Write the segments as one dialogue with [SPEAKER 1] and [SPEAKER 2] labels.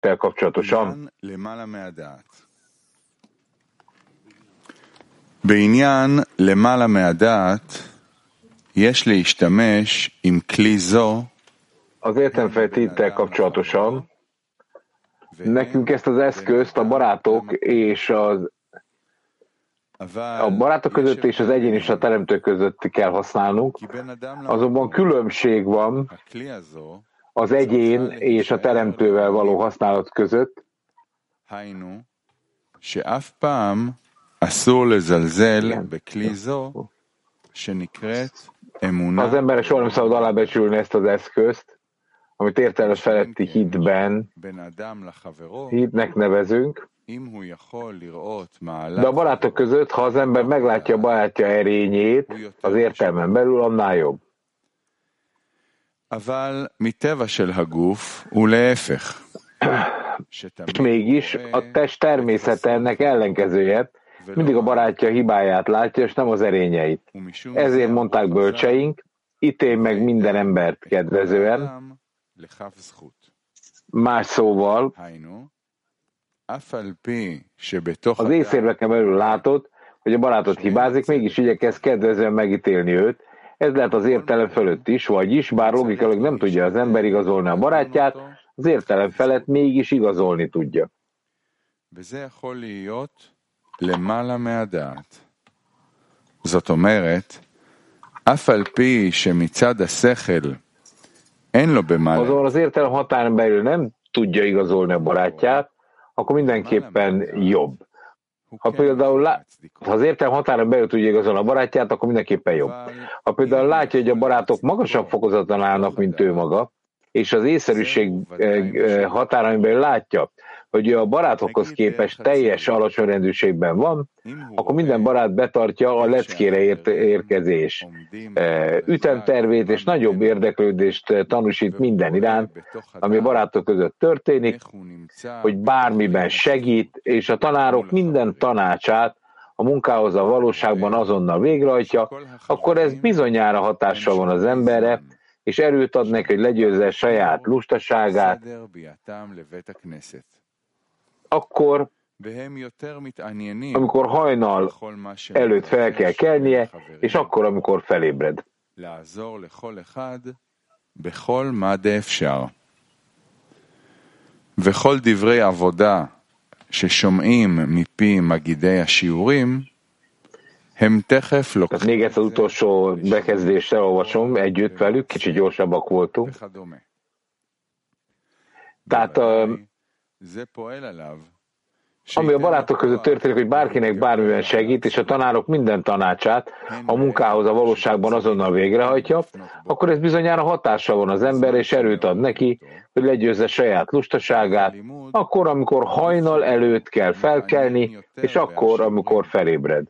[SPEAKER 1] tel kapcsolatosan.
[SPEAKER 2] בעניין למעלה מהדעת יש להשתמש עם כלי זו.
[SPEAKER 1] Az értelemfelett hittel kapcsolatosan nekünk ezt az eszközt a barátok és a barátok között és az egyén és a teremtő között kell használnunk, azonban különbség van az egyén és a teremtővel való használat között.
[SPEAKER 2] שאף פעם אסור לזלזל בכלי זו שנקראת אמונה.
[SPEAKER 1] Az emberek soha nem szabad alábecsülni ezt az eszközt, amit értelmes feletti hitnek nevezünk. De a barátok között, ha az ember meglátja a barátja erényét, az értelmen belül, annál jobb. És mégis a test természete ennek ellenkezője, mindig a barátja hibáját látja, és nem az erényeit. Ezért mondták bölcseink, ítél meg minden embert kedvezően. Más szóval, az észérveken belül látod, hogy a barátod hibázik, mégis igyekez kedvezően megítélni őt. Ez lehet az értelem fölött is, vagyis, bár logikailag nem tudja az ember igazolni a barátját, az értelem felett mégis igazolni tudja.
[SPEAKER 2] זאת אומרת, אף על פי שמצד השכל אין לו במעלה.
[SPEAKER 1] Azonban az értelem határon belül nem tudja igazolni a barátját, akkor mindenképpen jobb. Ha például ha az értelem határon belül tudja igazolni a barátját, akkor mindenképpen jobb. Ha például látja, hogy a barátok magasabb fokozaton állnak, mint ő maga, és az észszerűség határain belül látja, hogy a barátokhoz képest teljes alacsony rendűségben van, akkor minden barát betartja a leckére érkezés ütemtervét, és nagyobb érdeklődést tanúsít minden iránt, ami a barátok között történik, hogy bármiben segít, és a tanárok minden tanácsát a munkához a valóságban azonnal végrehajtja, akkor ez bizonyára hatással van az emberre, és erőt ad neki, hogy legyőzze saját lustaságát, akkor, amikor hajnal előtt fel kell kelnie, és akkor, amikor felébred.
[SPEAKER 2] וכל דברי עבודה ששומעים מפי מגידי השיעורים הם תכף לוקחים.
[SPEAKER 1] Még egyszer az utolsó bekezdést elolvasom együtt velük, kicsit gyorsabbak voltunk. Tehát ami a barátok között történik, hogy bárkinek bármiben segít, és a tanárok minden tanácsát a munkához a valóságban azonnal végrehajtja, akkor ez bizonyára hatással van az ember, és erőt ad neki, hogy legyőzze saját lustaságát, akkor, amikor hajnal előtt kell felkelni, és akkor, amikor felébred.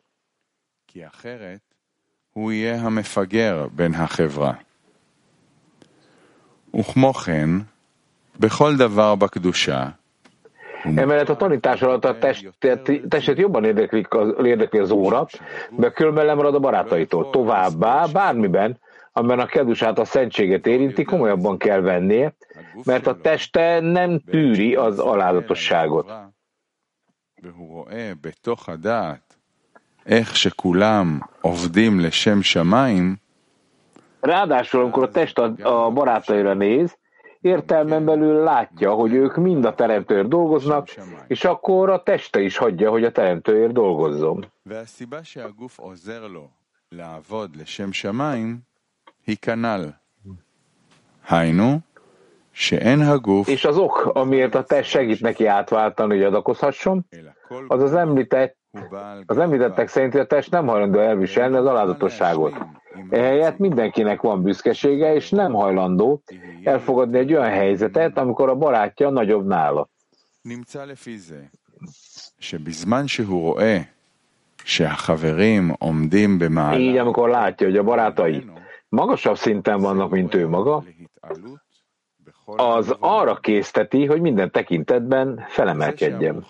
[SPEAKER 2] וכמו כן, בכל דבר בקדושה,
[SPEAKER 1] emellett a tanítás alatt a testet jobban érdekli az óra, de különben lemarad a barátaitól. Továbbá bármiben, amiben a kedusát, a szentséget érinti, komolyabban kell vennie, mert a teste nem tűri az alázatosságot. Ráadásul, amikor a test a barátaira néz, értelmen belül látja, hogy ők mind a teremtőért dolgoznak, és akkor a teste is hagyja, hogy a teremtőért dolgozzon. És az ok, amiért a test segít neki átváltani, hogy adakozhasson, az említettek szerint, hogy a test nem hajlandó elviselni az alázatosságot. Ehelyett mindenkinek van büszkesége, és nem hajlandó elfogadni egy olyan helyzetet, amikor a barátja nagyobb nála. Így, amikor látja, hogy a barátai magasabb szinten vannak, mint ő maga, az arra készteti, hogy minden tekintetben felemelkedjen.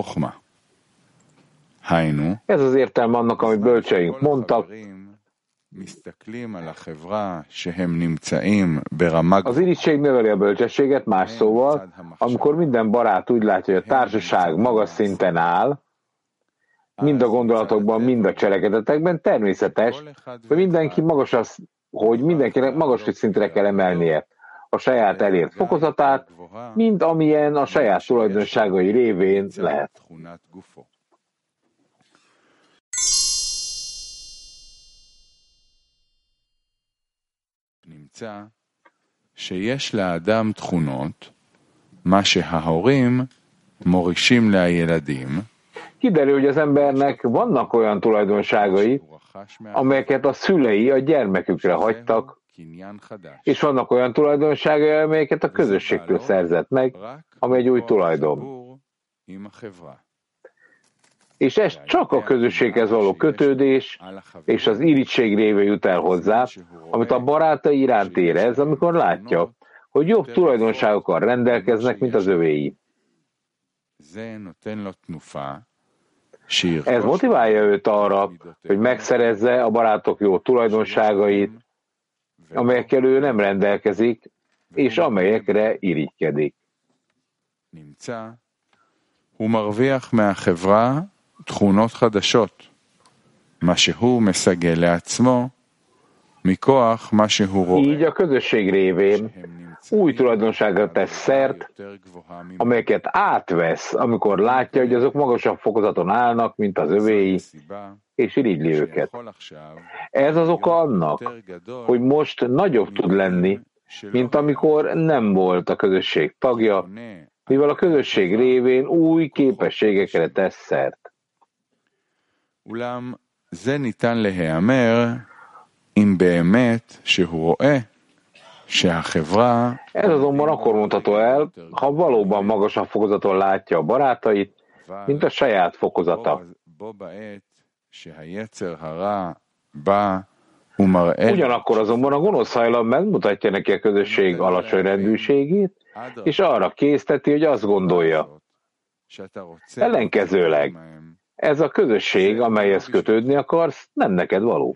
[SPEAKER 1] Ez az értelme annak, amit bölcseink mondtak, Az irigység növeli a bölcsességet, más szóval, amikor minden barát úgy látja, hogy a társaság magas szinten áll, mind a gondolatokban, mind a cselekedetekben, természetes, hogy mindenkinek magas szintre kell emelnie a saját elért fokozatát, mint amilyen a saját tulajdonságai révén lehet.
[SPEAKER 2] שיש לאדם תכונות, מה שההורים מורישים לילדים,
[SPEAKER 1] kiderül, hogy az embernek vannak olyan tulajdonságai, amelyeket a szülei a gyermekükre hagytak, és vannak olyan tulajdonságai, amelyeket a közösségtől szerzett meg, amely egy új tulajdon. És ez csak a közösséghez való kötődés, és az irigység révén jut el hozzá, amit a barátai iránt érez, amikor látja, hogy jobb tulajdonságokkal rendelkeznek, mint az övéi. Ez motiválja őt arra, hogy megszerezze a barátok jó tulajdonságait, amelyekkel ő nem rendelkezik, és amelyekre irigykedik.
[SPEAKER 2] הוא מרוויח מהחברה תכונות חדשות, מה שהוא מסגל לעצמו מכוח מה שהוא רואה.
[SPEAKER 1] Így a közösség révén új tulajdonságra tesz szert, amelyeket átvesz, amikor látja, hogy azok magasabb fokozaton állnak, mint az övéi, és irigyli őket. Ez az oka annak, hogy most nagyobb tud lenni, mint amikor nem volt a közösség tagja, mivel a közösség révén új képességekre tesz szert.
[SPEAKER 2] אולם זה ניתן להיאמר אם באמת שהוא רואה שהחברה...
[SPEAKER 1] Ez azonban akkor mondható el, ha valóban magasabb fokozaton látja a barátait, mint a saját fokozata. Ugyanakkor azonban a gonosz hajlam megmutatja neki a közösség alacsony rendűségét, és arra készteti, hogy azt gondolja. Ellenkezőleg, ez a közösség, amelyhez kötődni akarsz, nem neked való.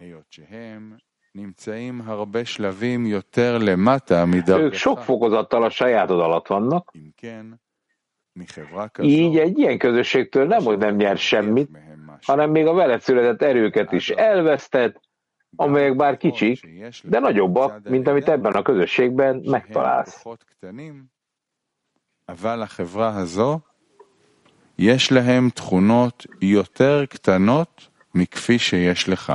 [SPEAKER 1] Ők sok fokozattal a sajátod alatt vannak, így egy ilyen közösségtől nem, hogy nem nyer semmit, hanem még a veled született erőket is elveszted, amelyek bár kicsik, de nagyobbak, mint amit ebben a közösségben megtalálsz.
[SPEAKER 2] אבל החברה הזו יש להם תכונות יותר קטנות מכפי שיש לך.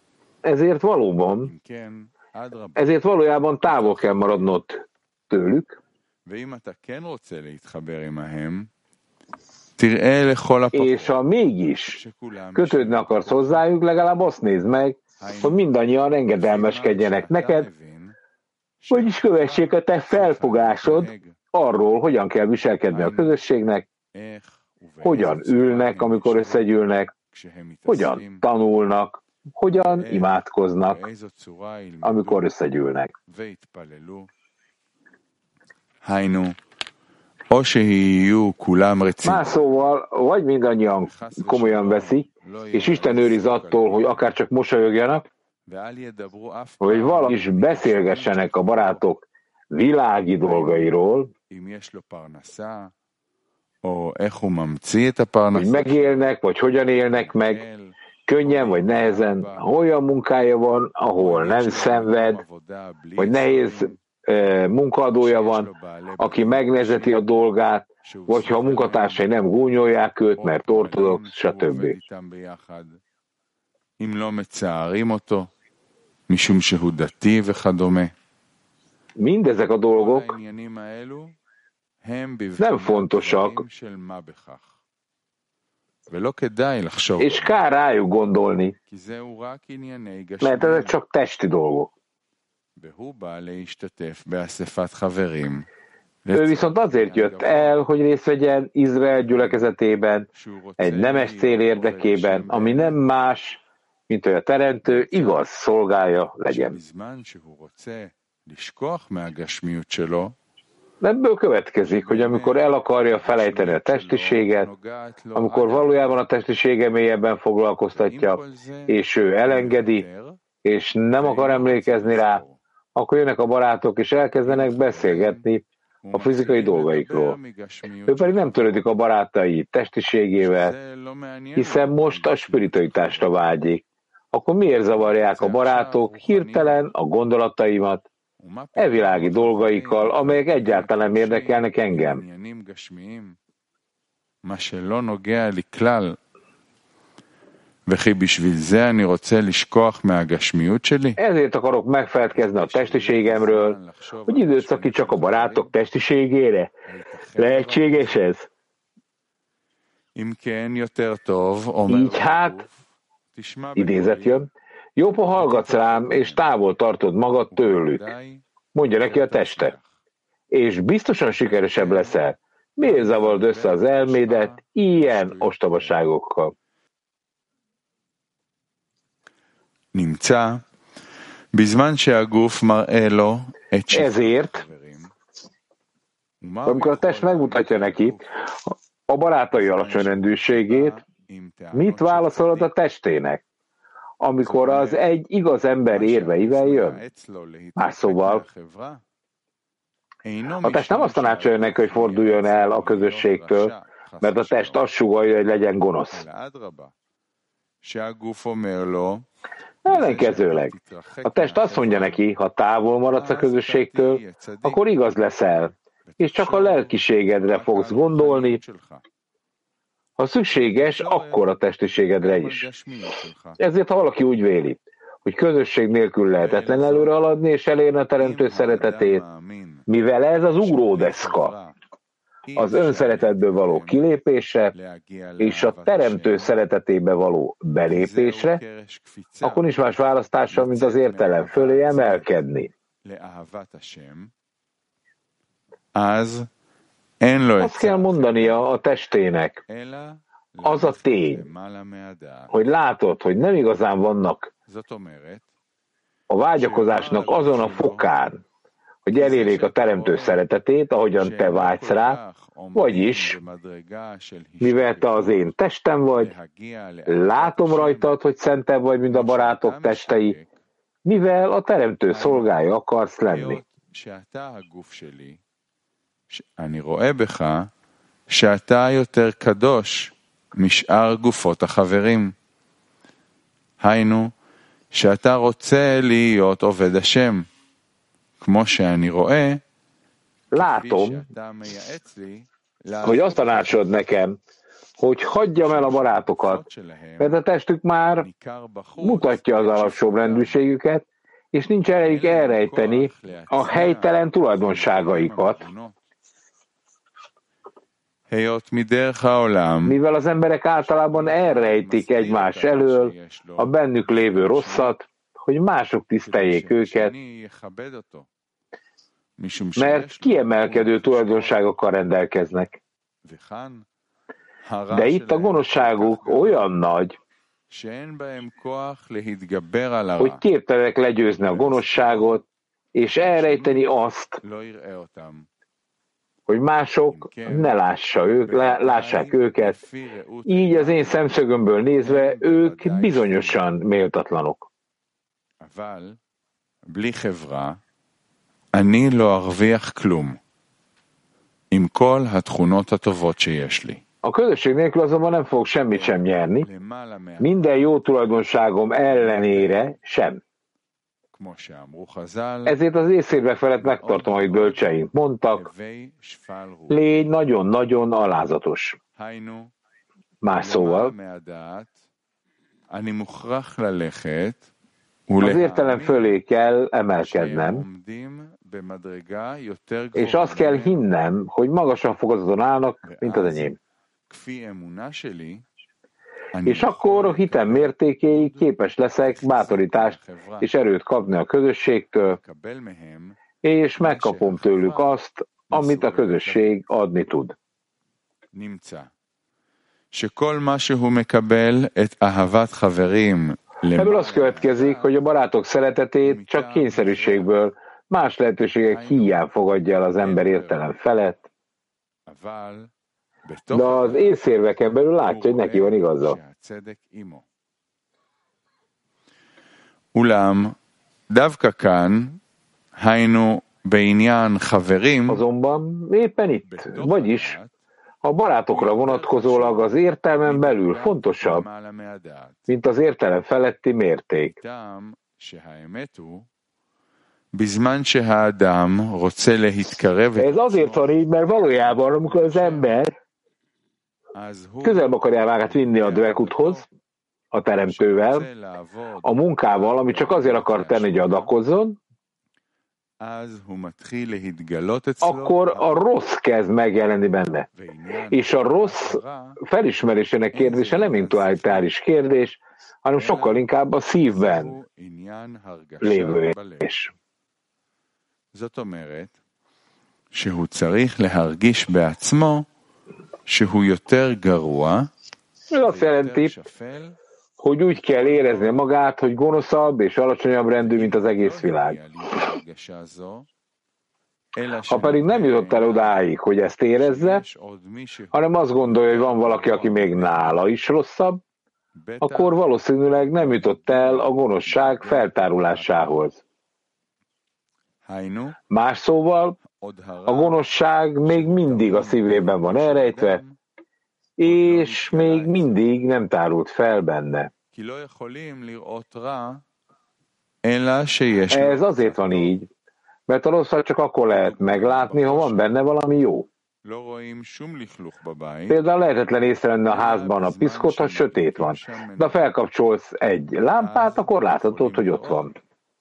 [SPEAKER 1] Ezért valójában távol kell maradnod tőlük,
[SPEAKER 2] ואם אתה כן רוצה להתחבר עמהם, תראה לכל הפחות.
[SPEAKER 1] És ha mégis kötődni akarsz hozzájuk, legalább azt nézd meg, hogy mindannyian engedelmeskedjenek neked, vagyis kövessék a te felfogásod arról, hogyan kell viselkedni a közösségnek, hogyan ülnek, amikor összegyűlnek, hogyan tanulnak, hogyan imádkoznak, amikor összegyűlnek. Más szóval, vagy mindannyian komolyan veszik, és Isten őriz attól, hogy akár csak mosolyogjanak, vagy valahogy is beszélgessenek a barátok világi dolgairól, hogy megélnek, vagy hogyan élnek meg, könnyen vagy nehezen, olyan munkája van, ahol nem szenved, vagy nehéz munkaadója van, aki megnehezíti a dolgát, vagy ha a munkatársai nem gúnyolják őt, mert ortodox, stb. Mindezek a dolgok nem fontosak, és kár rájuk gondolni, mert ezek csak testi dolgok. Ő viszont azért jött el, hogy részt vegyen Izrael gyülekezetében, egy nemes cél érdekében, ami nem más, mint hogy a Teremtő igaz szolgája legyen. Ebből következik, hogy amikor el akarja felejteni a testiséget, amikor valójában a testisége mélyebben foglalkoztatja, és ő elengedi, és nem akar emlékezni rá, akkor jönnek a barátok, és elkezdenek beszélgetni a fizikai dolgaikról. Ő pedig nem törődik a barátai testiségével, hiszen most a spiritualitásra vágyik. Akkor miért zavarják a barátok hirtelen a gondolataimat világi dolgaikkal, amelyek egyáltalán nem érdekelnek engem? Ezért akarok megfeledkezni a testiségemről, hogy időt szakítsak a barátok testiségére. Lehetséges ez? Így hát, idézet jön, jobb, ha hallgatsz rám, és távol tartod magad tőlük, mondja neki a teste, és biztosan sikeresebb leszel. Miért zavarod össze az elmédet ilyen ostobaságokkal? Ezért, amikor a test megmutatja neki a barátai alacsony rendűségét, mit válaszolod a testének, amikor az egy igaz ember érveivel jön? Más szóval, a test nem azt tanácsolja neki, hogy forduljon el a közösségtől, mert a test azt sugallja, hogy legyen gonosz. Ellenkezőleg, a test azt mondja neki, ha távol maradsz a közösségtől, akkor igaz leszel, és csak a lelkiségedre fogsz gondolni, ha szükséges, akkor a testiségedre is. Ezért, ha valaki úgy véli, hogy közösség nélkül lehetetlen előre haladni és elérni a teremtő szeretetét, mivel ez az ugródeszka, az önszeretetből való kilépésre és a teremtő szeretetébe való belépésre, akkor nincs más választása, mint az értelem fölé emelkedni. Azt kell mondania a testének, az a tény, hogy látod, hogy nem igazán vannak a vágyakozásnak azon a fokán, hogy elérjék a teremtő szeretetét, ahogyan te vágysz rá, vagyis, mivel te az én testem vagy, látom rajtad, hogy szentebb vagy, mint a barátok testei, mivel a teremtő szolgája akarsz lenni.
[SPEAKER 2] אני רואה בך שאתה יותר קדוש משאר גופות החברים. היינו, שאתה רוצה להיות עובד השם. כמו שאני רואה,
[SPEAKER 1] látom, hogy azt tanácsod nekem, hogy hagyjam el a barátokat, mert a testük már mutatja az alacsóbb rendűségüket, és nincs erejük elrejteni a helytelen tulajdonságaikat. Mivel az emberek általában elrejtik egymás elől a bennük lévő rosszat, hogy mások tiszteljék őket, mert kiemelkedő tulajdonságokkal rendelkeznek. De itt a gonoszságuk olyan nagy, hogy képtelenek legyőzni a gonoszságot, és elrejteni azt, hogy mások ne lássák őket, így az én szemszögömből nézve ők bizonyosan méltatlanok.
[SPEAKER 2] אני לא ארוויח כלום עם כל התכונות הטובות שיש לי.
[SPEAKER 1] A közösség nélkül azonban nem fogok semmit sem nyerni, minden jó tulajdonságom ellenére sem. Ezért az észérvek felett megtartom, amit bölcseink mondtak, légy nagyon-nagyon alázatos. Más szóval, az értelem fölé kell emelkednem, és azt kell hinnem, hogy magasabb fokozaton állnak, mint az enyém. És akkor a hitem mértékéig képes leszek bátorítást és erőt kapni a közösségtől, és megkapom tőlük azt, amit a közösség adni tud. Ebből az következik, hogy a barátok szeretetét csak kényszerűségből, más lehetőségek híján fogadja el az ember értelem felett, de az észérveken belül látja, hogy neki van igaza.
[SPEAKER 2] אולם, דווקא כאן, היינו בעניין חברים,
[SPEAKER 1] Azonban éppen itt, vagyis a barátokra vonatkozólag az értelmen belül fontosabb, mint az értelem feletti mérték. Ez azért van így, mert valójában, amikor az ember közelebb akarja magát vinni a dvekuthoz, a teremtővel, a munkával, ami csak azért akar tenni, hogy adakozzon, akkor a rossz kezd megjelenni benne. És a rossz felismerésének kérdése nem intellektuális kérdés, hanem sokkal inkább a szívben lévő és.
[SPEAKER 2] זאת אומרת, שהוא צריך להרגיש בעצמו שהוא יותר גרוע,
[SPEAKER 1] ez azt jelenti, hogy úgy kell érezni magát, hogy gonoszabb és alacsonyabb rendű, mint az egész világ. Ha pedig nem jutott el odáig, hogy ezt érezze, hanem azt gondolja, hogy van valaki, aki még nála is rosszabb, akkor valószínűleg nem jutott el a gonoszság feltárulásához. Más szóval, a gonoszság még mindig a szívében van elrejtve, és még mindig nem tárult fel benne. Ez azért van így, mert a rosszat csak akkor lehet meglátni, ha van benne valami jó. Például lehetetlen észrevenni a házban a piszkot, ha sötét van, de ha felkapcsolsz egy lámpát, akkor láthatod, hogy ott van.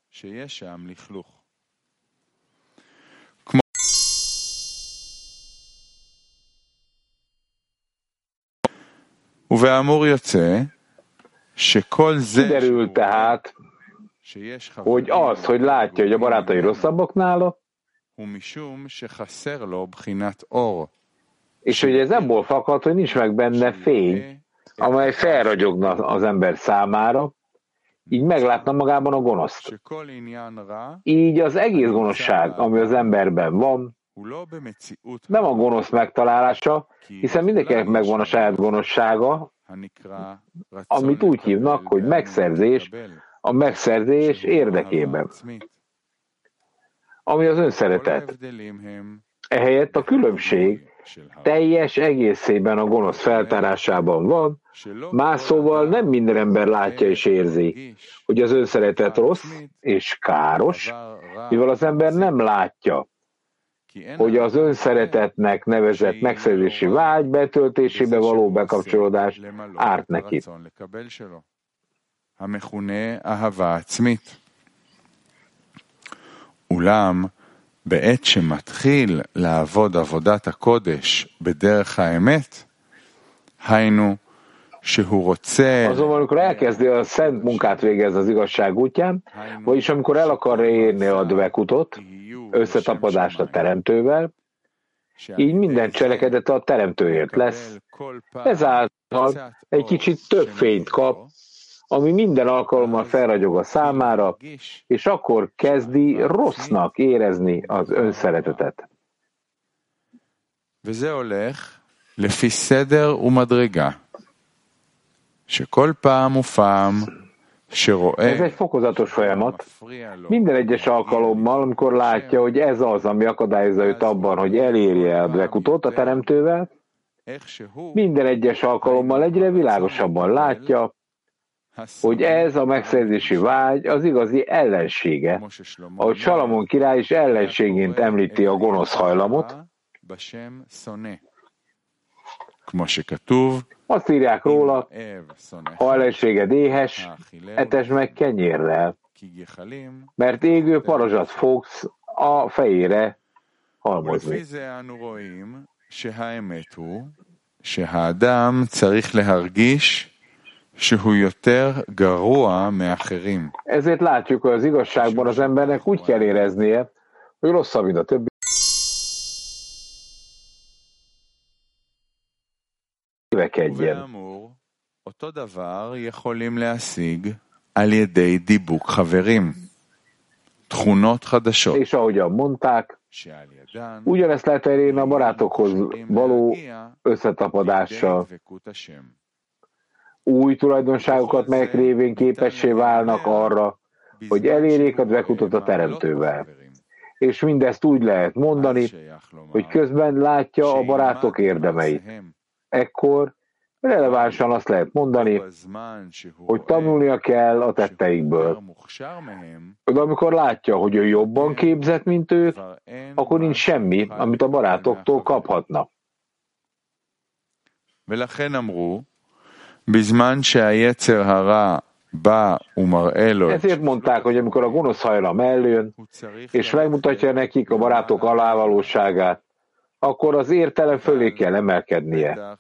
[SPEAKER 1] Kiderül tehát, hogy az, hogy látja, hogy a barátai rosszabbak nála, és hogy ez abból fakad, hogy nincs meg benne fény, amely felragyogna az ember számára, így meglátna magában a gonoszt. Így az egész gonoszság, ami az emberben van, nem a gonosz megtalálása, hiszen mindenkinek megvan a saját gonoszsága, amit úgy hívnak, hogy megszerzés, a megszerzés érdekében, ami az önszeretet. Ehelyett a különbség teljes egészében a gonosz feltárásában van, más szóval nem minden ember látja és érzi, hogy az önszeretet rossz és káros, mivel az ember nem látja, hogy az önszeretetnek nevezett megszerzési vágy betöltésébe való bekapcsolódás árt neki.
[SPEAKER 2] אולם בעת שמתחיל לעבוד עבודת הקודש בדרך האמת, היינו שהוא רוצה...
[SPEAKER 1] Azonban, amikor elkezdi a szent munkát végezni az igazság útján, vagyis amikor el akarja érni a dvekutot, összetapadást a teremtővel, így minden cselekedet a teremtőért lesz, ezáltal egy kicsit több fényt kap, ami minden alkalommal felragyog a számára, és akkor kezdi rossznak érezni az önszeretetet.
[SPEAKER 2] וזה הולך לפי סדר ומדרגה, שכל פעם ופעם שרואה...
[SPEAKER 1] Ez egy fokozatos folyamat. Minden egyes alkalommal, amikor látja, hogy ez az, ami akadályozza őt abban, hogy elérje a dvekutot a teremtővel, minden egyes alkalommal egyre világosabban látja, hogy ez a megszerzési vágy az igazi ellensége, ahogy Salamon király is ellenségként említi a gonosz hajlamot. Azt írják róla, ha ellenséged éhes, etesd meg kenyérrel, mert égő parazsat fogsz a fejére halmozni.
[SPEAKER 2] שהאדם צריך להרגיש שהוא יותר גרוע מאחרים.
[SPEAKER 1] Ezért látjuk, hogy az igazságban az embernek úgy kell éreznie, hogy rosszabb, mint a többi.
[SPEAKER 2] ובאמור, אותו דבר יכולים להשיג על ידי דיבוק חברים. תכונות חדשות.
[SPEAKER 1] És ahogyan mondták, ugyanezt lehet elérni a barátokhoz való összetapadással. Új tulajdonságokat, melyek révén képessé válnak arra, hogy elérjék a dvekutot a Teremtővel. És mindezt úgy lehet mondani, hogy közben látja a barátok érdemeit. Ekkor relevánsan azt lehet mondani, hogy tanulnia kell a tetteikből. De amikor látja, hogy ő jobban képzett, mint ők, akkor nincs semmi, amit a barátoktól kaphatna. Ezért mondták, hogy amikor a gonosz hajlam eljön, és megmutatja nekik a barátok alávalóságát, akkor az értelem fölé kell emelkednie.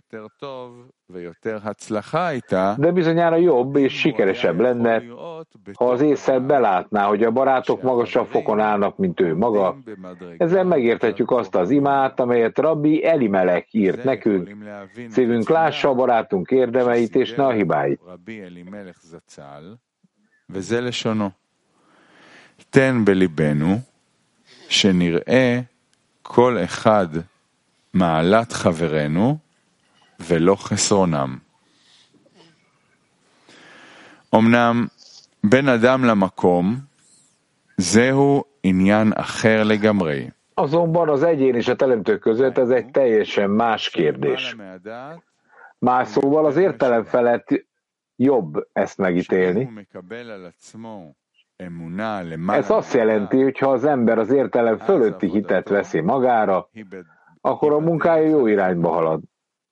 [SPEAKER 1] De bizonyára jobb és sikeresebb lenne, ha az ésszel belátná, hogy a barátok magasabb fokon állnak, mint ő maga. Ezzel megérthetjük azt az imát, amelyet Rabbi Elimelech írt nekünk. Szívünk lássa a barátunk érdemeit, és ne a hibáit.
[SPEAKER 2] תן בליבנו שנראה כל אחד מעלת חברנו ולא חסרונם. אמנם בין אדם למקום זהו עניין אחר לגמרי.
[SPEAKER 1] Azonban az egyén és a teremtő között ez egy teljesen más kérdés. Más szóval az értelem felett jobb ezt megítélni. Ez azt jelenti, hogy ha az ember az értelem fölötti hitet veszi magára, akkor a munkája jó irányba halad.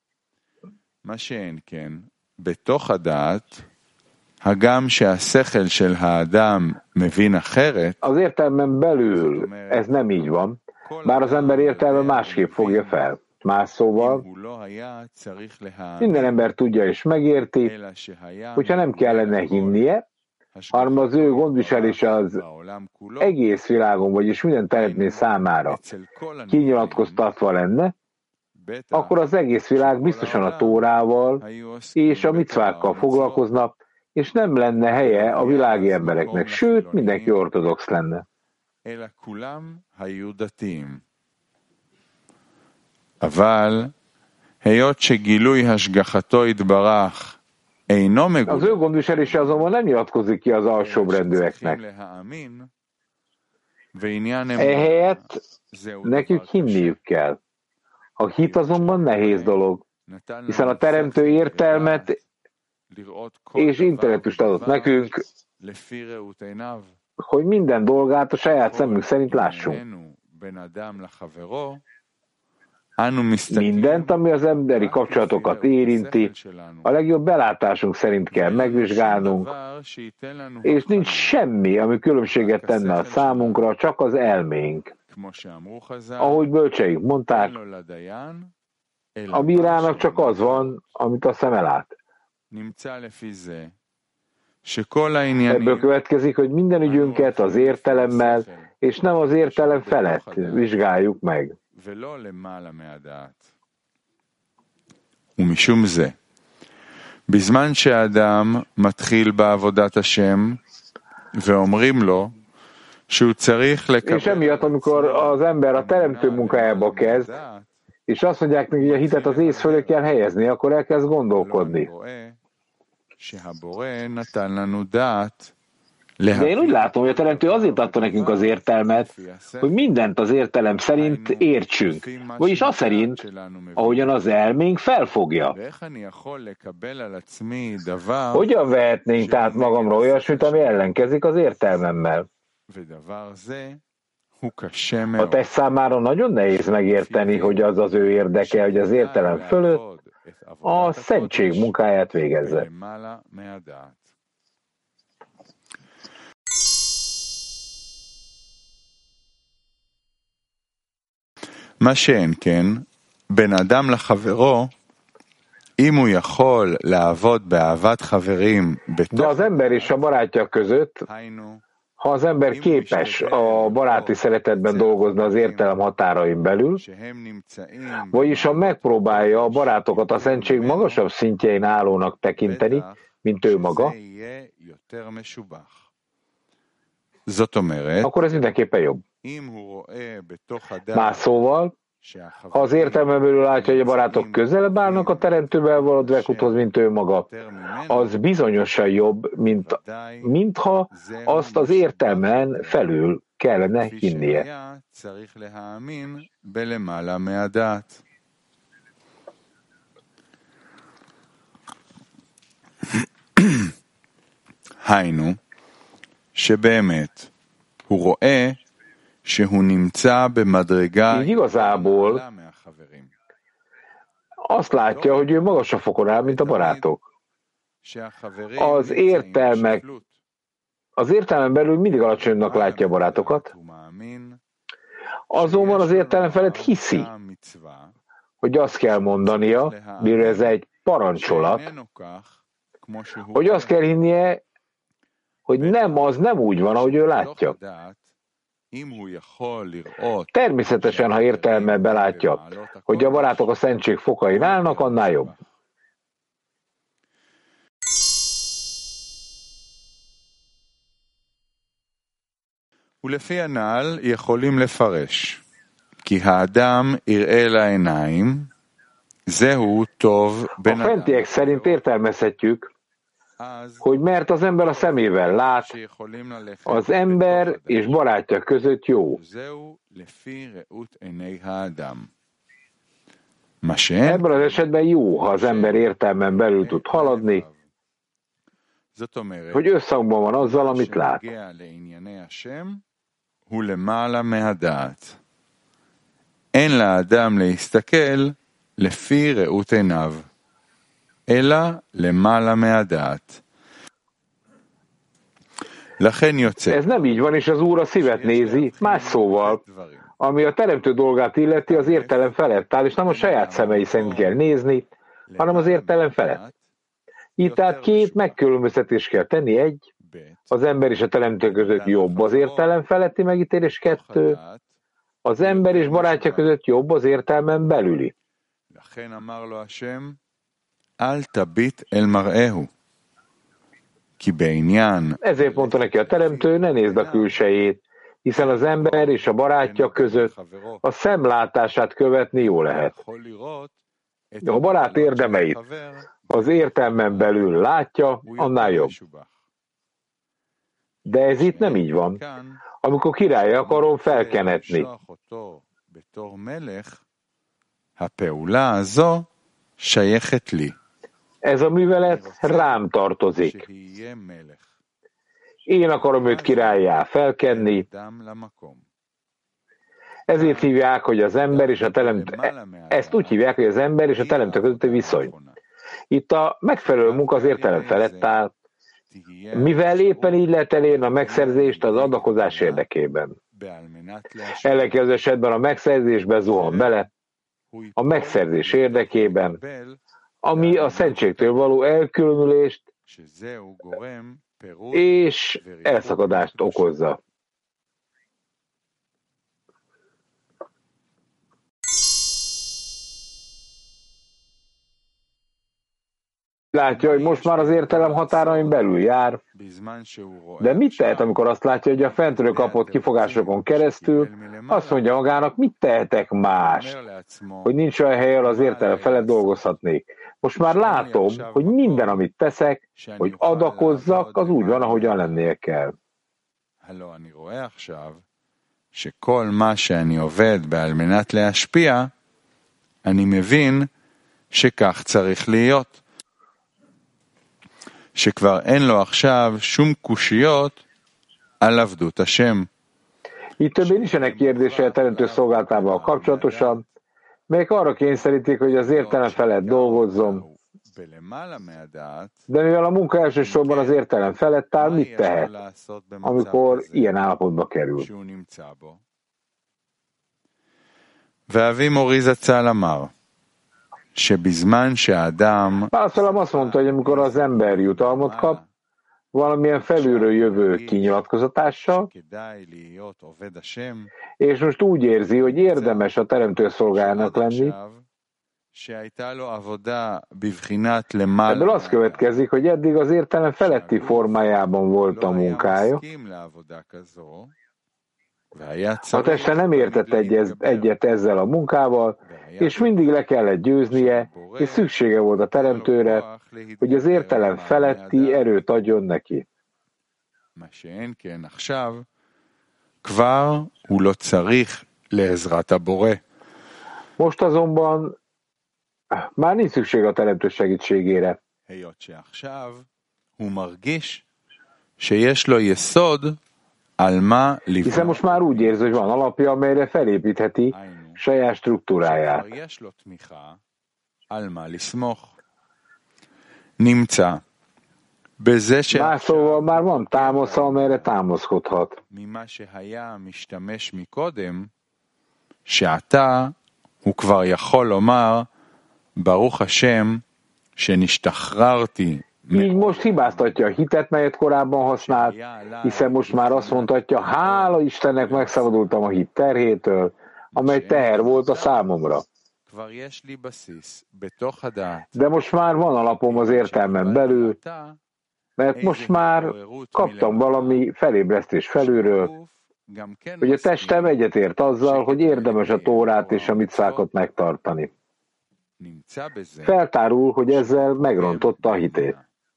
[SPEAKER 1] Az értelmen belül ez nem így van, bár az ember értelme másképp fogja fel. Más szóval, minden ember tudja és megérti, hogyha nem kellene hinnie, hanem az ő gondviselése az egész világon, vagyis minden teremtmény számára kinyilatkoztatva lenne, akkor az egész világ biztosan a Tórával és a micvákkal foglalkozna, és nem lenne helye a világi embereknek, sőt, mindenki ortodox lenne. Az ő gondviselése azonban nem nyilatkozik ki az alsóbrendűeknek. Ehelyett nekük hinniük kell. A hit azonban nehéz dolog, hiszen a teremtő értelmet és intellektust adott nekünk, hogy minden dolgát a saját szemünk szerint lássunk. Mindent, ami az emberi kapcsolatokat érinti, a legjobb belátásunk szerint kell megvizsgálnunk, és nincs semmi, ami különbséget tenne a számunkra, csak az elménk. Ahogy bölcseink mondták, a bírának csak az van, amit a szeme lát. Ebből következik, hogy minden ügyünket az értelemmel, és nem az értelem felett vizsgáljuk meg.
[SPEAKER 2] ומשום זה, בזמן שהאדם מתחיל בעבודת השם ואומרים לו שהוא צריך לקבל...
[SPEAKER 1] És emiatt, amikor az ember a teremtő munkájába kezd, és azt mondják neki, hogy a hitet az ész fölé kell helyezni, akkor elkezd gondolkodni. De én úgy látom, hogy a teremtő azért adta nekünk az értelmet, hogy mindent az értelem szerint értsünk, vagyis az szerint, ahogyan az elménk felfogja. Hogyan vehetnénk tehát magamra olyasmit, ami ellenkezik az értelmemmel? A test számára nagyon nehéz megérteni, hogy az az ő érdeke, hogy az értelem fölött a szentség munkáját végezze.
[SPEAKER 2] מה שאין כן, בין אדם לחברו, אם הוא יכול לעבוד באהבת חברים
[SPEAKER 1] De az ember és a barátja között, ha az ember képes a baráti szeretetben dolgozni az értelem határain belül, vagyis ha megpróbálja a barátokat a szentség magasabb szintjein állónak tekinteni, mint ő maga, akkor ez mindenképpen jobb. Más szóval, Ha az értelmen belül látja, hogy a barátok közelebb állnak a teremtővel való dvekuthoz, mint ő maga, az bizonyosan jobb, mintha azt az értelmen felül kellene hinnie.
[SPEAKER 2] היינו, שבאמת הוא רואה שהוא נמצא במדרגה
[SPEAKER 1] így igazából azt látja, hogy ő magasabb fokon áll, mint a barátok. Az értelmen belül mindig alacsonyabbnak látja a barátokat, azonban az értelem felett hiszi, hogy azt kell mondania, mivel ez egy parancsolat, hogy azt kell hinnie, hogy az nem úgy van, ahogy ő látja. Természetesen, ha értelemmel belátja, hogy a barátok a szentség fokain állnak, annál jobb.
[SPEAKER 2] ולפי הנ"ל יכולים לפרש, כי האדם יראה לעיניים, זהו טוב בן
[SPEAKER 1] A fentiek szerint értelmezhetjük, hogy mert az ember a szemével lát, az ember és barátja között jó. Ebben az esetben jó, ha az ember értelmen belül tud haladni, hogy összhangban van azzal, amit lát.
[SPEAKER 2] אין לאדם להסתכל לפי ראות עיניו, אלא למעלה מהדעת. לכן יוצא.
[SPEAKER 1] Ez nem így van, és az Úr a szívet nézi, más szóval, ami a teremtő dolgát illeti, az értelem felett áll, és nem a saját szemei szerint kell nézni, hanem az értelem felett. Így tehát két megkülönböztetést kell tenni, egy, az ember és a teremtő között jobb az értelem feletti megítélés, kettő, az ember és barátja között jobb az értelmen belüli. Ezért mondta neki a teremtő, ne nézd a külsejét, hiszen az ember és a barátja között a szemlátását követni jó lehet. De a barát érdemeit az értelmen belül látja, annál jobb. De ez itt nem így van. Amikor királya akarom felkenetni. Ez a művelet rám tartozik. Én akarom őt királlyá felkenni. Ezért hívják, hogy az ember és a teremtő. Ezt úgy hívják, hogy az ember és a teremtő közötti viszony. Itt a megfelelő munka az értelem felett áll, mivel éppen így lehet elérni a megszerzést az adakozás érdekében. Ellenkező esetben a megszerzésbe zuhan bele, a megszerzés érdekében, ami a szentségtől való elkülönülést és elszakadást okozza. Látja, hogy most már az értelem határain belül jár, de mit tehet, amikor azt látja, hogy a fentről kapott kifogásokon keresztül azt mondja magának, mit tehetek más, hogy nincs olyan hely, ahol az értelem felett dolgozhatnék. Most már látom, hogy minden, amit teszek, hogy adakozzak, az úgy van, ahogyan lennie kell.
[SPEAKER 2] שכל מה שאני עובד על מנת להשפיע, אני מבין שכך צריך להיות. שכבר אין לו עכשיו שום קושיות על עבדות השם.
[SPEAKER 1] Itt többé nincsenek kérdése a teremtő szolgáltával kapcsolatosan, melyek arra kényszerítik, hogy az értelem felett dolgozzon. De mivel a munka elsősorban az értelem felett áll, mit tehet, amikor ilyen állapotba kerül?
[SPEAKER 2] ואבי מורי זצ"ל אמר, שבזמן שהאדם...
[SPEAKER 1] Válaszolom azt mondta, hogy amikor az ember jutalmat kap, valamilyen felülről jövő kinyilatkozatással, és most úgy érzi, hogy érdemes a teremtő szolgájának lenni, ebből az következik, hogy eddig az értelem feletti formájában volt a munkája, A teste nem értett egyet ezzel a munkával, és mindig le kellett győznie, és szüksége volt a teremtőre, hogy az értelem feletti erőt adjon neki. Most azonban már nincs szükség a teremtő segítségére. Hiszen most már úgy érzi, hogy van alapja, amelyre felépítheti saját struktúráját. Más szóval már van támasza, amelyre támaszkodhat.
[SPEAKER 2] הוא כבר יכול לומר, ברוך השם, שנשתחררתי.
[SPEAKER 1] Így most hibáztatja a hitet, melyet korábban használt, hiszen most már azt mondhatja, hála Istennek megszabadultam a hit terhétől, amely teher volt a számomra. De most már van alapom az értelmen belül, mert most már kaptam valami felébresztés felülről, hogy a testem egyetért azzal, hogy érdemes a Tórát és a micvákat megtartani. Feltárul, hogy ezzel megrontotta a hitét.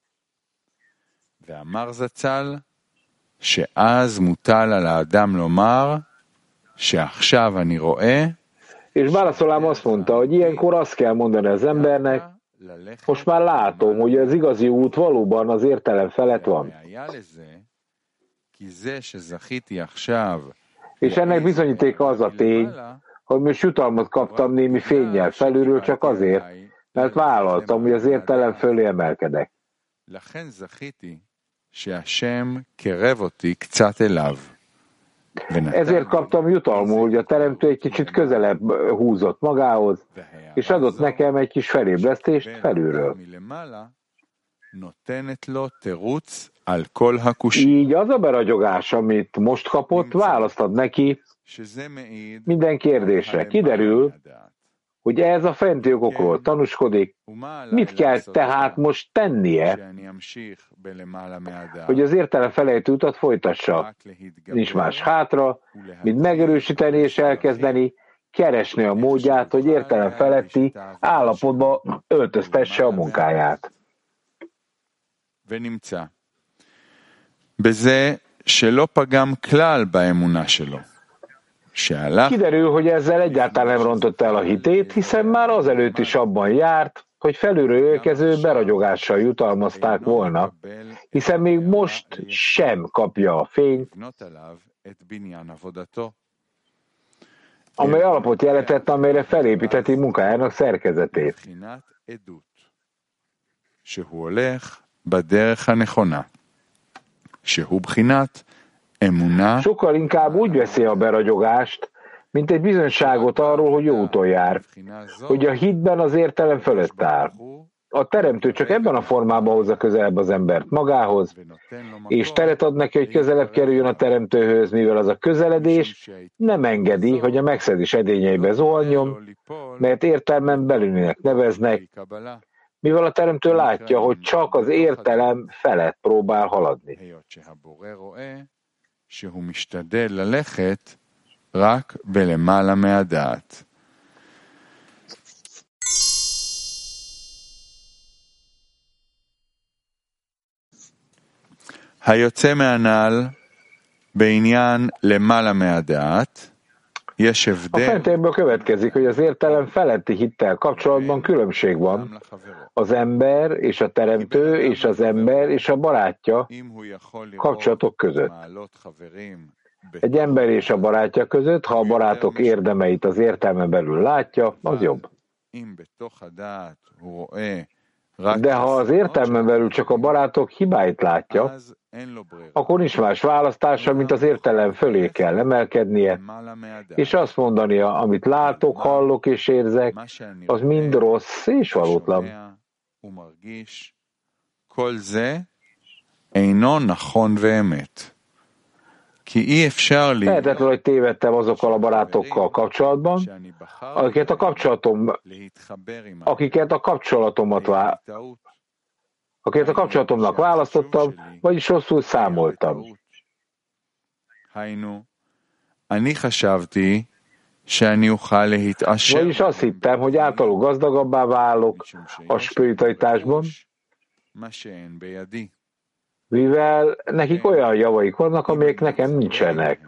[SPEAKER 2] ואמר זצ"ל שאז מוטל על האדם לומר שעכשיו אני רואה.
[SPEAKER 1] És válaszolám azt mondta, hogy ilyenkor azt kell mondani az embernek, most már látom, hogy az igazi út valóban az értelem felett van. És ennek bizonyítéka az a tény, hogy most jutalmat kaptam némi fénnyel felülről csak azért, mert vállaltam, hogy az értelem fölé emelkedek. Ezért kaptam jutalmul, hogy a teremtő egy kicsit közelebb húzott magához, és adott nekem egy kis felébresztést felülről. Így az a beragyogás, amit most kapott, választ ad neki minden kérdésre. Kiderül, hogy ez a fenti okokról tanúskodik. Mit kell tehát most tennie, hogy az értelem felejtő utat folytassa? Nincs más hátra, mint megerősíteni és elkezdeni, keresni a módját, hogy értelem feletti állapotba öltöztesse a munkáját. Kiderül, hogy ezzel egyáltalán nem rontott el a hitét, hiszen már azelőtt is abban járt, hogy felülről érkező beragyogással jutalmazták volna, hiszen még most sem kapja a fényt, amely alapot jelentett, amelyre felépítheti munkájának szerkezetét. Sokkal inkább úgy veszi a beragyogást, mint egy bizonyságot arról, hogy jó úton jár, hogy a hitben az értelem fölött áll. A teremtő csak ebben a formában hozza közelebb az embert magához, és teret ad neki, hogy közelebb kerüljön a teremtőhöz, mivel az a közeledés nem engedi, hogy a megszedés edényeibe zuhanjon, mert értelmen belülinek neveznek, mivel a teremtő látja, hogy csak az értelem felett próbál haladni.
[SPEAKER 2] שהוא משתדל ללכת רק בלמעלה מהדעת. היוצא מהנ"ל בעניין למעלה מהדעת, יש הבדל.
[SPEAKER 1] A fentéből következik, hogy az értelem feletti hittel kapcsolatban különbség van az ember és a teremtő és az ember és a barátja kapcsolatok között. Egy ember és a barátja között, ha a barátok érdemeit az értelmen belül látja, az jobb. De ha az értelmen belül csak a barátok hibáit látja, akkor nincs más választása, mint az értelem fölé kell emelkednie, és azt mondania, amit látok, hallok és érzek, az mind rossz és valótlan. Lehetetlen, hogy tévedtem azokkal a barátokkal kapcsolatban, akiket a kapcsolatomnak választottam, vagyis rosszul számoltam. Vagyis azt hittem, hogy általuk gazdagabbá válok a spiritualitásban, mivel nekik olyan javaik vannak, amelyek nekem nincsenek.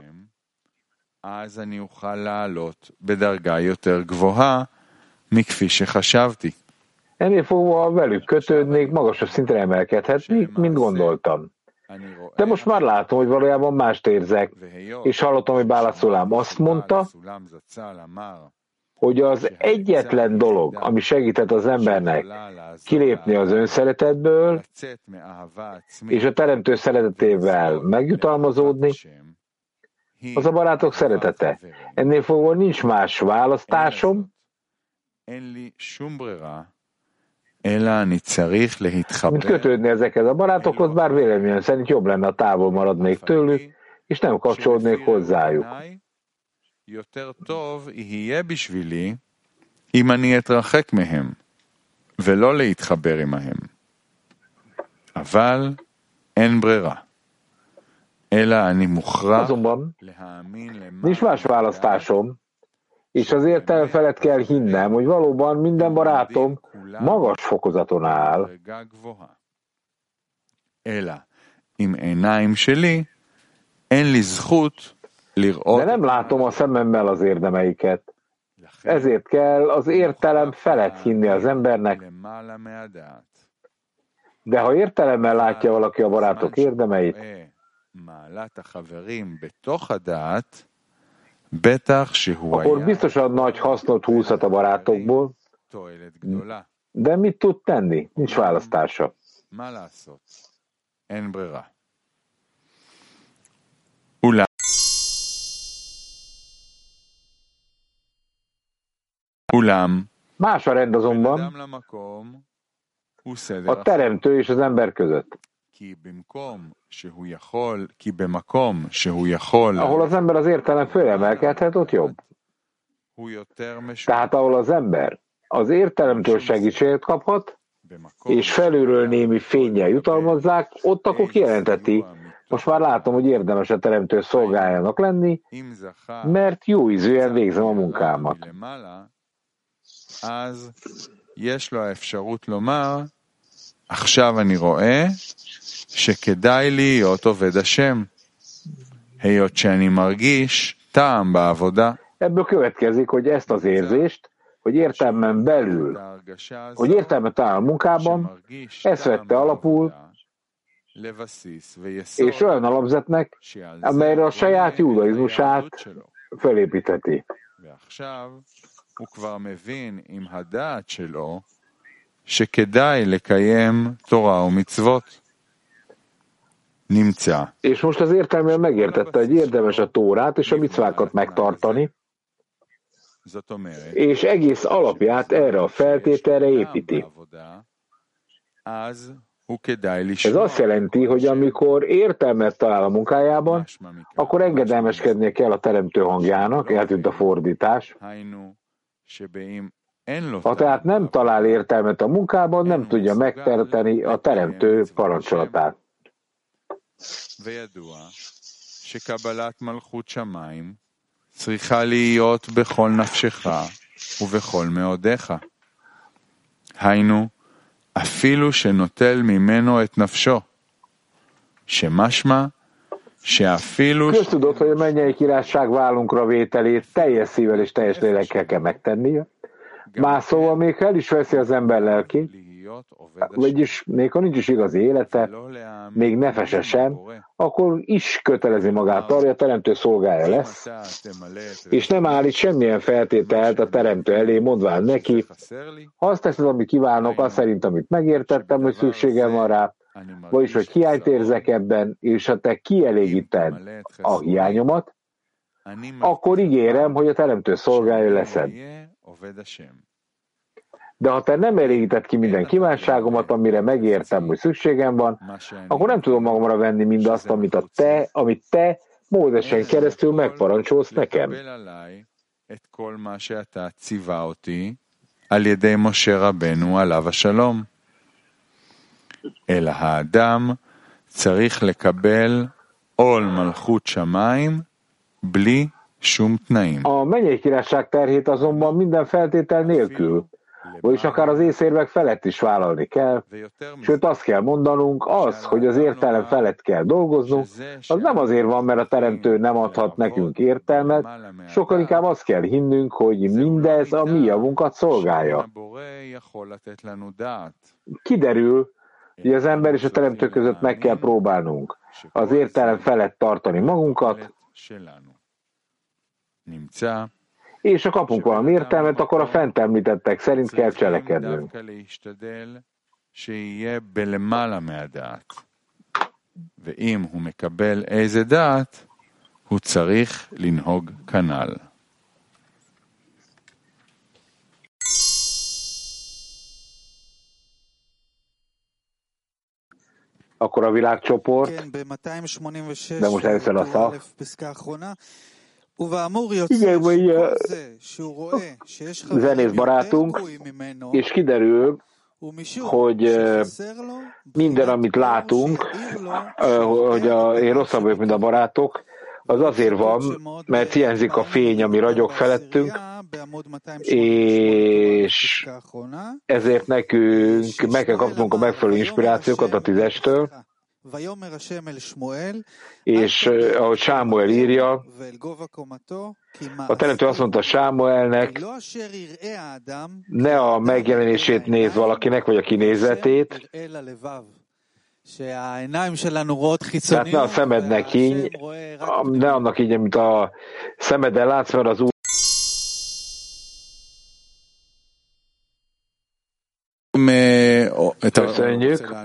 [SPEAKER 1] Ennél fogva velük kötődnék, magasabb szintre emelkedhetnék, mint gondoltam. De most már látom, hogy valójában mást érzek, és hallottam, hogy Bála Szulám azt mondta, hogy az egyetlen dolog, ami segített az embernek kilépni az önszeretetből, és a teremtő szeretetével megjutalmazódni, az a barátok szeretete. Ennél fogva nincs más választásom, mint kötődni ezekhez a barátokhoz, bár véleményem szerint jobb lenne, a távol maradnék tőlük, és nem kapcsolódnék hozzájuk.
[SPEAKER 2] יותר טוב יהיה בשבילי אם אני אתרחק מהם ולא להתחבר עמהם. אבל אין ברירה. אלא אני מוכרח להאמין למעלה.
[SPEAKER 1] Nincs más választásom, és az értelem felett kell hinnem, hogy valóban minden barátom magas fokozaton áll.
[SPEAKER 2] אלא עם עיניים שלי אין לי זכות
[SPEAKER 1] de nem látom a szememmel az érdemeiket. Ezért kell az értelem felett hinni az embernek. De ha értelemmel látja valaki a barátok érdemeit, akkor biztosan nagy hasznot húzhat a barátokból, de mit tud tenni? Nincs választása. Más a rend azonban a teremtő és az ember között. Ahol az ember az értelem fölemelkedhet, ott jobb. Tehát ahol az ember az értelemtől segítséget kaphat, és felülről némi fénnyel jutalmazzák, ott akkor kijelenteti, most már látom, hogy érdemes a teremtő szolgájának lenni, mert jó ízűen végzem a munkámat.
[SPEAKER 2] אז יש לו האפשרות לומר, עכשיו אני רואה שכדאי להיות עובד השם, היות שאני מרגיש טעם בעבודה.
[SPEAKER 1] Ebből következik, hogy ezt az érzést, hogy értelmen belül, hogy értelmet talál a munkában, ezt vette alapul, és olyan alapzetnek, amelyre a saját judaizmusát felépítheti.
[SPEAKER 2] הוא כבר מבין עם הדעת שלו שכדאי לקיים תורה ומצוות. נמצא.
[SPEAKER 1] És most az értelmében megértette, hogy érdemes a tórát és a micvákat megtartani, és egész alapját erre a feltételre építi. Ez azt jelenti, hogy amikor értelmet talál a munkájában, akkor engedelmeskednie kell a teremtő hangjának, eltűnt a fordítás. Ha tehát nem talál értelmet a munkában, nem tudja megteremteni a teremtő parancsolatát.
[SPEAKER 2] שקבלת מלכות שמיים צריכה להיות בכל נפשך ובכל מאודיך. היינו, אפילו שנוטל ממנו את נפשו, שמשמע שאפילו...
[SPEAKER 1] Köztudod, hogy a mennyei királyság vállunkra vételét teljes szívvel és teljes lélekkel kell megtennie. Más szóval, még ha el is veszi az ember lelkét, vagyis még ha nincs is igazi élete, még nefese sem, akkor is kötelezi magát arra, hogy a teremtő szolgája lesz, és nem állít semmilyen feltételt a teremtő elé, mondván neki, ha azt teszed, amit kívánok, az szerint, amit megértettem, hogy szükségem van rá, vagyis, hogy hiányt érzek ebben, és ha te kielégíted a hiányomat, akkor ígérem, hogy a teremtő szolgája leszed. De ha te nem elégíted ki minden kívánságomat, amire megértem, hogy szükségem van, akkor nem tudom magamra venni mindazt, amit te Mózesen keresztül megparancsolsz nekem.
[SPEAKER 2] על ידי משה רבנו עליו השלום. אלא האדם צריך לקבל עול מלכות שמיים בלי
[SPEAKER 1] A mennyei királyság terhét azonban minden feltétel nélkül, vagyis akár az észérvek felett is vállalni kell, sőt azt kell mondanunk, hogy az értelem felett kell dolgoznunk, az nem azért van, mert a teremtő nem adhat nekünk értelmet, sokkal inkább azt kell hinnünk, hogy mindez a mi javunkat szolgálja. Kiderül, hogy az ember és a teremtő között meg kell próbálnunk az értelem felett tartani magunkat, és ha kapunk valami értelmet, akkor a fent említettek szerint kell cselekednünk.
[SPEAKER 2] ואם הוא מקבל איזה דעת, הוא צריך לנהוג כנ"ל.
[SPEAKER 1] Akkor a világcsoport, de most először a szav. Igen, vagy a zenész barátunk, és kiderül, hogy minden, amit látunk, hogy én rosszabb vagyok, mint a barátok, az azért van, mert hiányzik a fény, ami ragyog felettünk, és ezért nekünk meg kell kapnunk a megfelelő inspirációkat a 10-estől, és ahogy Sámuel írja, a teremtő azt mondta Sámuelnek, ne a megjelenését néz valakinek, vagy a kinézetét, tehát ne a szemednek híny, ne annak így, amit a szemeddel látsz, mert az Úr. Köszönjük.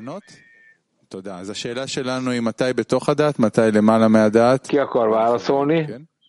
[SPEAKER 1] Ki akar válaszolni?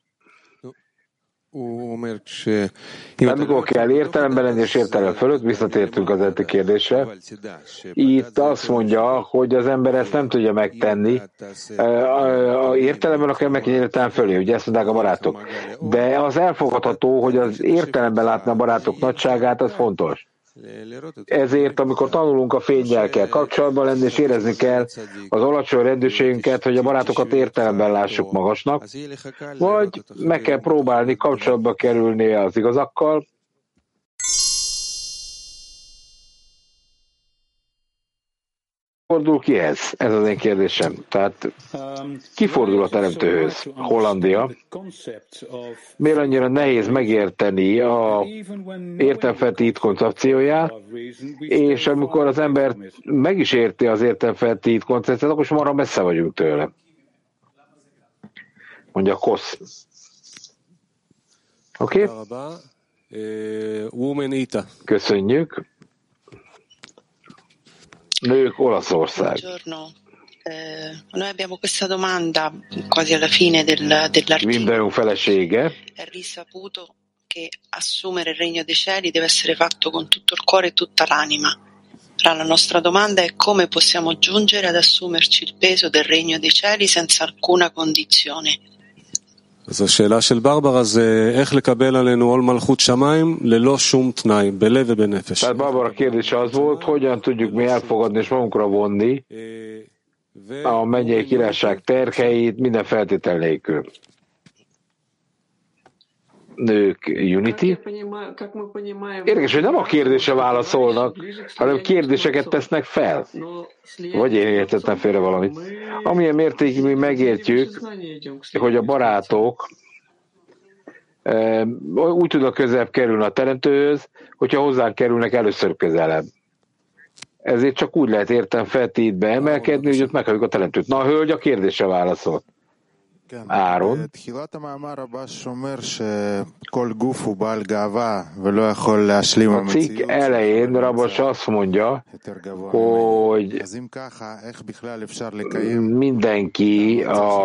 [SPEAKER 1] Amikor kell értelemben lenni és értelem fölött, visszatértünk az eddigi kérdésre. Itt azt mondja, hogy az ember ezt nem tudja megtenni. A értelemben akar meg értelem fölé, ugye ezt mondták a barátok. De az elfogadható, hogy az értelemben látni a barátok nagyságát, az fontos. Ezért, amikor tanulunk, a fénnyel kell kapcsolatban lenni, és érezni kell az alacsony rendőrségünket, hogy a barátokat értelemben lássuk magasnak, vagy meg kell próbálni kapcsolatba kerülni az igazakkal. Fordul kihez? Ez az én kérdésem. Tehát ki fordul a teremtőhöz? Hollandia. Miért annyira nehéz megérteni a értelemfeltét koncepcióját, és amikor az ember meg is érti az értelemfeltét koncepciót, akkor marha messze vagyunk tőle. Mondja Kosz. Oké? Köszönjük. Nők Olaszország.
[SPEAKER 3] Noi abbiamo questa domanda quasi alla fine dell'articolo.
[SPEAKER 1] Felesége.
[SPEAKER 3] È risaputo che assumere il regno dei cieli deve essere fatto con tutto il cuore e tutta l'anima. La nostra domanda è come possiamo giungere ad assumerci il peso del regno dei cieli senza alcuna condizione.
[SPEAKER 4] אז השאלה של ברברה זה איך לקבל עלינו עול מלכות שמיים ללא שום תנאי, בלב ובנפש.
[SPEAKER 1] Tehát Barbara kérdése az volt, hogyan tudjuk mi elfogadni és magunkra vonni a mennyei királyság terheit minden feltétel nélkül. Nők Unity. Érdekes, hogy nem a kérdésre válaszolnak, hanem kérdéseket tesznek fel. Vagy én értettem félre valamit. Amilyen mértékig mi megértjük, hogy a barátok úgy tudnak közelebb kerülni a teremtőhöz, hogyha hozzánk kerülnek először közelebb. Ezért csak úgy lehet értelemfeltétbe emelkedni, hogy ott meghalljuk a teremtőt. Na, a hölgy a kérdésre válaszolt. Áron. A cikk elején Rabos azt mondja, hogy mindenki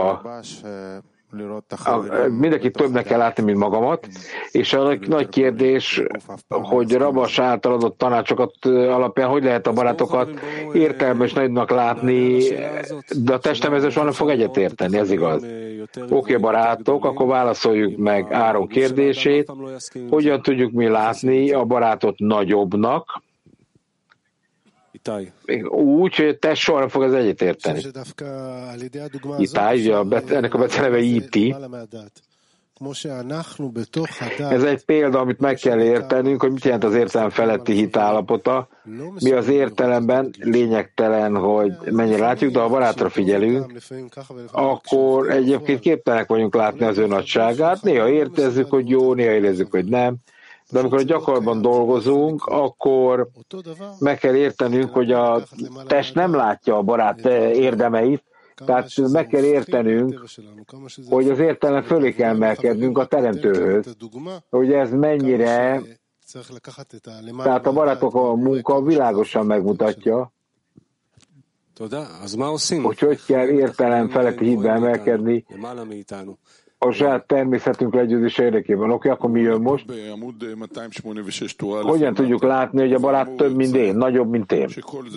[SPEAKER 1] mindenki többnek kell látni, mint magamat, és a nagy kérdés, hogy Rabas által adott tanácsokat alapján hogy lehet a barátokat értelmes nagynak látni, de a testem ezzel soha nem fog egyetérteni, ez igaz. Oké, barátok, akkor válaszoljuk meg Áron kérdését, hogyan tudjuk mi látni a barátot nagyobbnak, úgy, hogy te soha nem fog ez egyetérteni. Itály, ennek a beceneve IT. Ez egy példa, amit meg kell értenünk, hogy mit jelent az értelem feletti hit állapota. Mi az értelemben lényegtelen, hogy mennyire látjuk, de ha barátra figyelünk, akkor egyébként képtelenek vagyunk látni az ő nagyságát. Néha értezzük, hogy jó, néha érezzük, hogy nem. De amikor a gyakorlatban dolgozunk, akkor meg kell értenünk, hogy a test nem látja a barát érdemeit, tehát meg kell értenünk, hogy az értelem fölé kell emelkednünk a teremtőhöz, hogy ez mennyire, tehát a barátok a munka világosan megmutatja, hogy kell értelem feletti hitbe emelkedni a saját természetünk legyőzése érdekében. Oké, akkor mi jön most? Hogyan tudjuk látni, hogy a barát több, mint én, nagyobb, mint én?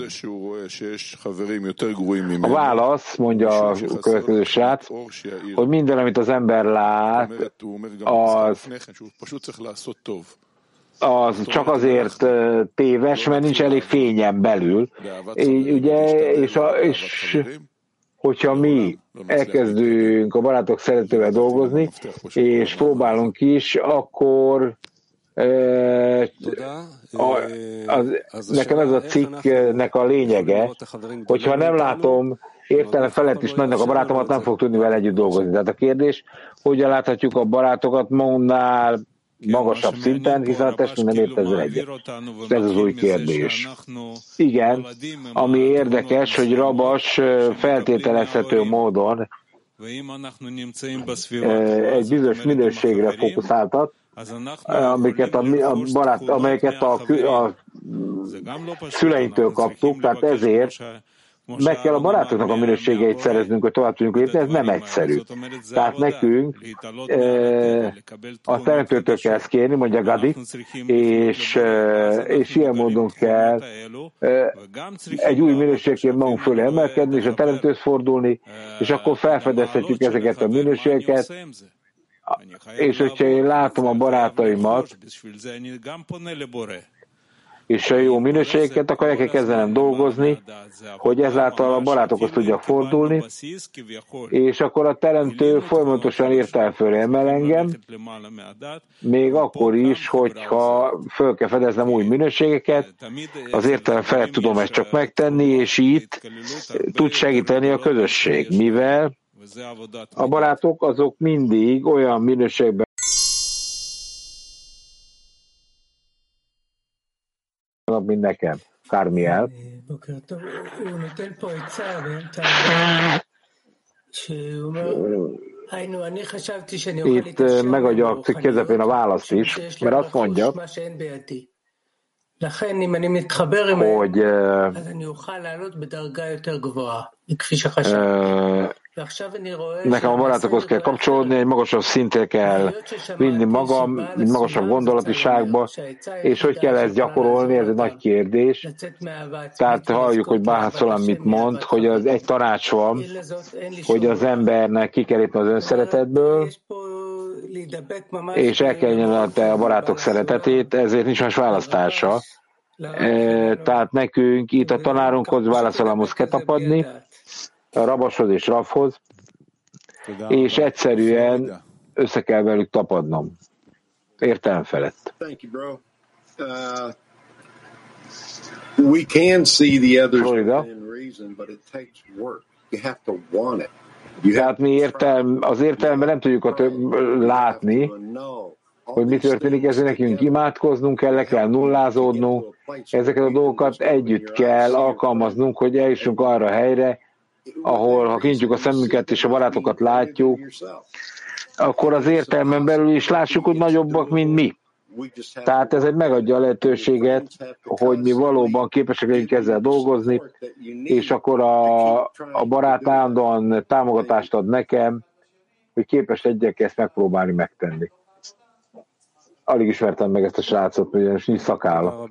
[SPEAKER 1] A válasz, mondja a következő srác, hogy minden, amit az ember lát, az csak azért téves, mert nincs elég fényen belül. Így, ugye, és hogyha mi elkezdünk a barátok szeretővel dolgozni, és próbálunk is, akkor nekem ez a cikknek a lényege, hogyha nem látom értelem felett is nagynak a barátomat, nem fog tudni vele együtt dolgozni. Tehát a kérdés, hogyan láthatjuk a barátokat magunknál magasabb szinten, hiszen a testünk nem ért ezzel egyet. Ez az új kérdés. Igen, ami érdekes, hogy Rabas feltételezhető módon egy bizonyos minőségre fókuszáltat, amelyeket a szüleinktől kaptuk, tehát ezért meg kell a barátoknak a minőségeit szereznünk, hogy tovább tudjunk lépni, ez nem egyszerű. Tehát nekünk a teremtőtől kell ezt kérni, mondja Gadi, és ilyen módon kell egy új minőségként magunk fölé emelkedni, és a teremtőhöz fordulni, és akkor felfedezhetjük ezeket a minőségeket, és hogyha én látom a barátaimat, és a jó minőségeket, akkor el kell kezdenem dolgozni, hogy ezáltal a barátokhoz tudjak fordulni, és akkor a teremtő folyamatosan értelem fölé emel engem, még akkor is, hogyha föl kell fedeznem új minőségeket, az értelem felett tudom ezt csak megtenni, és itt tud segíteni a közösség, mivel a barátok azok mindig olyan minőségben, mint nekem. Kármiel. Itt megadja a cikk közepén a választ is, mert azt mondja, hogy nekem a barátokhoz kell kapcsolódni, egy magasabb szintre kell vinni magam, egy magasabb gondolatiságba, és hogy kell ezt gyakorolni, ez egy nagy kérdés. Tehát halljuk, hogy Báhá Szolám mit mond, hogy az egy tanács van, hogy az embernek ki kell lépni az önszeretetből, és el kell nyelni a barátok szeretetét, ezért nincs más választása. Tehát nekünk itt a tanárunkhoz, Válaszolámhoz kell tapadni, a Rabashoz és Rafhoz, és egyszerűen össze kell velük tapadnom. Értelem felett.
[SPEAKER 5] We can see the others in reason, but it takes work. You have to want it.
[SPEAKER 1] Tehát mi az értelemben nem tudjuk látni, hogy mi történik, ezért nekünk imádkoznunk kell, le kell nullázódnunk, ezeket a dolgokat együtt kell alkalmaznunk, hogy eljussunk arra a helyre, ahol ha kinyitjuk a szemünket és a barátokat látjuk, akkor az értelmen belül is lássuk, hogy nagyobbak, mint mi. Tehát ez egy megadja a lehetőséget, hogy mi valóban képesek legyünk ezzel dolgozni, és akkor a barát állandóan támogatást ad nekem, hogy képes legyek ezt megpróbálni megtenni. Alig ismertem meg ezt a srácot, ugyanis nincs szakálla.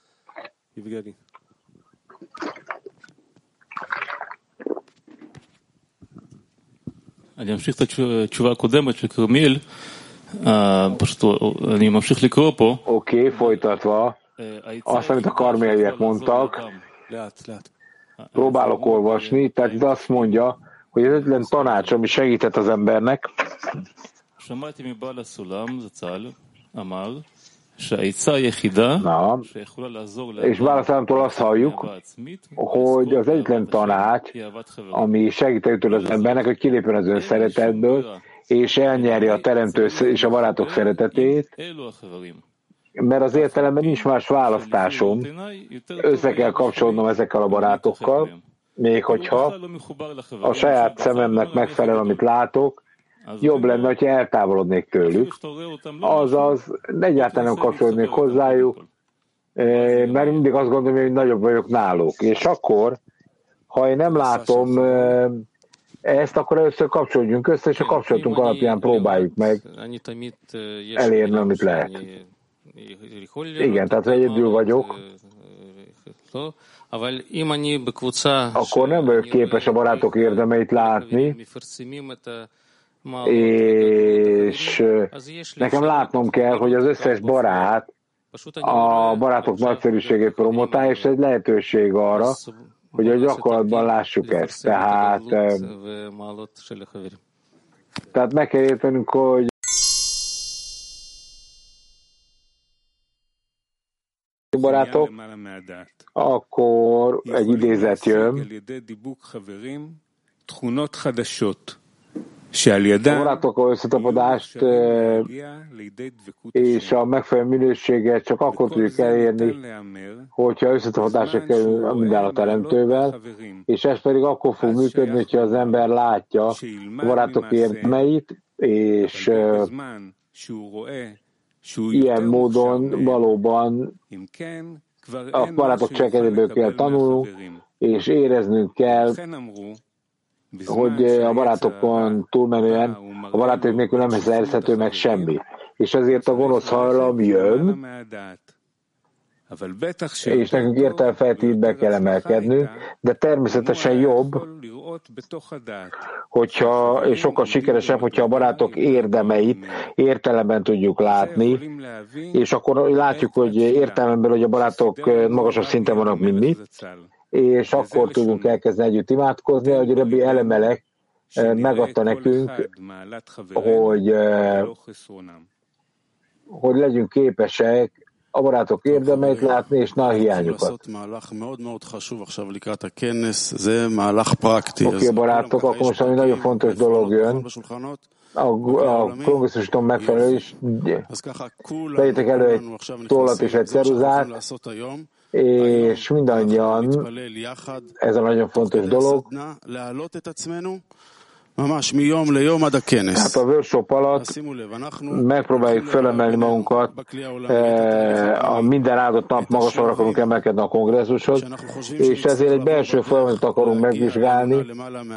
[SPEAKER 6] אני אמשיך את התשובה הקודמת של כרמיל, פשוט אני ממשיך לקרוא פה.
[SPEAKER 1] Oké, folytatva azt, amit a karméliek mondtak, próbálok olvasni, tehát itt azt mondja, hogy az egyetlen tanács, ami segített az embernek, Na, és Bála-számtól azt halljuk, hogy az egyetlen tanács, ami segített az embernek, hogy kilépjen az önszeretetből, és elnyerje a teremtő és a barátok szeretetét, mert az értelemben nincs más választásom, össze kell kapcsolnom ezekkel a barátokkal, még hogyha a saját szememnek megfelel, amit látok, jobb lenne, hogyha eltávolodnék tőlük, azaz egyáltalán nem kapcsolódnék hozzájuk, mert mindig azt gondolom, hogy nagyobb vagyok náluk. És akkor, ha én nem látom ezt, akkor először kapcsolódjunk össze, és a kapcsolatunk alapján próbáljuk meg elérni, amit lehet. Igen, tehát ha egyedül vagyok, akkor nem vagyok képes a barátok érdemeit látni, és nekem látnom kell, hogy az összes barát a barátok nagyszerűségét promotálja, és egy lehetőség arra, hogy a gyakorlatban lássuk ezt. Tehát meg kell értenünk, hogy barátok, akkor egy idézet jön. A barátokkal összetapadást és a megfelelő minőséget csak akkor tudjuk elérni, hogyha összetapadásra kerül minden a teremtővel, és ez pedig akkor fog működni, hogyha az ember látja a barátok érdemeit, és ilyen módon valóban a barátok cselekedetből kell tanulnunk, és éreznünk kell, hogy a barátokon túlmenően a barátok nélkül nem szerezhető meg semmi. És ezért a gonosz hajlam jön, és nekünk értelmfeltétbe kell emelkednünk, de természetesen jobb, hogyha, és sokkal sikeresebb, hogyha a barátok érdemeit értelemben tudjuk látni, és akkor látjuk, hogy értelmemből, hogy a barátok magasabb szinten vannak, mint mi, és akkor tudunk elkezdeni együtt imádkozni, ahogy Rabbi Elimelech megadta nekünk, hogy legyünk képesek a barátok érdemeit látni, és ne a hiányokat. Oké, barátok, akkor most ami nagyon fontos dolog jön, a kongresszuson megfelelő is, vegyétek elő egy tollat és egy ceruzát, és mindannyian, ez a nagyon fontos dolog, hát a workshop alatt megpróbáljuk felemelni magunkat, a minden áldott nap magasabbra akarunk emelkedni a kongresszushoz, és ezért egy belső folyamatot akarunk megvizsgálni,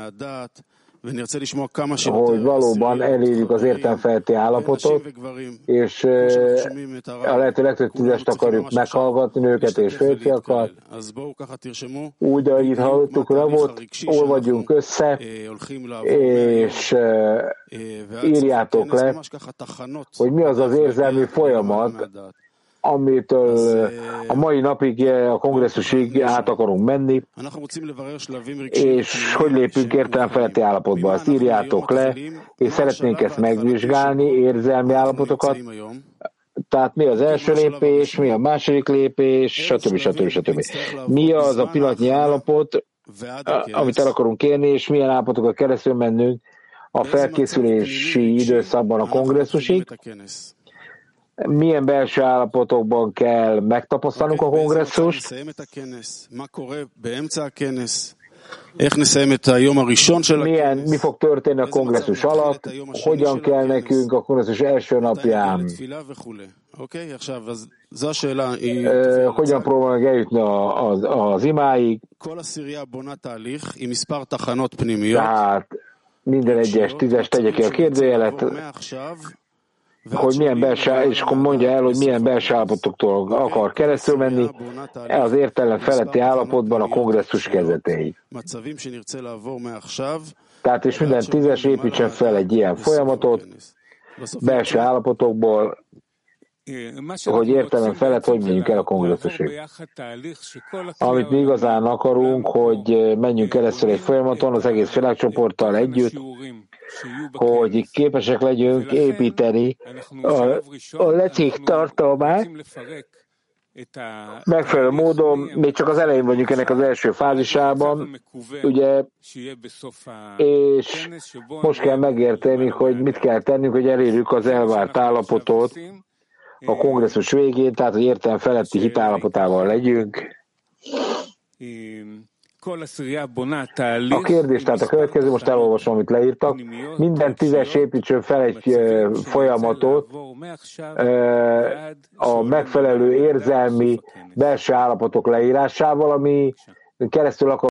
[SPEAKER 1] hogy valóban elérjük az értelemfeletti állapotot, és a lehető legtöbb tízest akarjuk meghallgatni, nőket és férfiakat. Úgy, ahogy itt hallottuk, Ravot, olvadjunk össze, és írjátok le, hogy mi az az érzelmi folyamat, amitől a mai napig, a kongresszusig át akarunk menni, és hogy lépünk értelemfeletti állapotba. Azt írjátok le, és szeretnénk ezt megvizsgálni, érzelmi állapotokat. Tehát mi az első lépés, mi a második lépés, stb. Mi az a pillanatnyi állapot, amit el akarunk érni, és milyen állapotokat keresztül mennünk a felkészülési időszakban a kongresszusig. Milyen belső állapotokban kell megtapasztalnunk a kongresszust, mi fog történni a kongresszus alatt, hogyan kell nekünk a kongresszus első napján, hogyan próbálunk eljutni az imáig, tehát minden egyes tízes tegye ki a kérdőjelet, hogy milyen belső, és akkor mondja el, hogy milyen belső állapotoktól akar keresztül menni, az értelem feletti állapotban a kongresszus kezdetéig. Tehát és minden tízes építsen fel egy ilyen folyamatot, belső állapotokból, hogy értelem felett, hogy menjünk el a kongresszusig. Amit mi igazán akarunk, hogy menjünk keresztül egy folyamaton az egész világcsoporttal együtt, hogy képesek legyünk építeni a lecék tartalmát megfelelő módon, még csak az elején vagyunk ennek az első fázisában, ugye, és most kell megérteni, hogy mit kell tennünk, hogy elérjük az elvárt állapotot a kongresszus végén, tehát hogy értelem feletti hitállapotával legyünk. A kérdés tehát a következő, most elolvasom, amit leírtak. Minden 10-es építsön fel egy folyamatot a megfelelő érzelmi belső állapotok leírásával, ami keresztül akar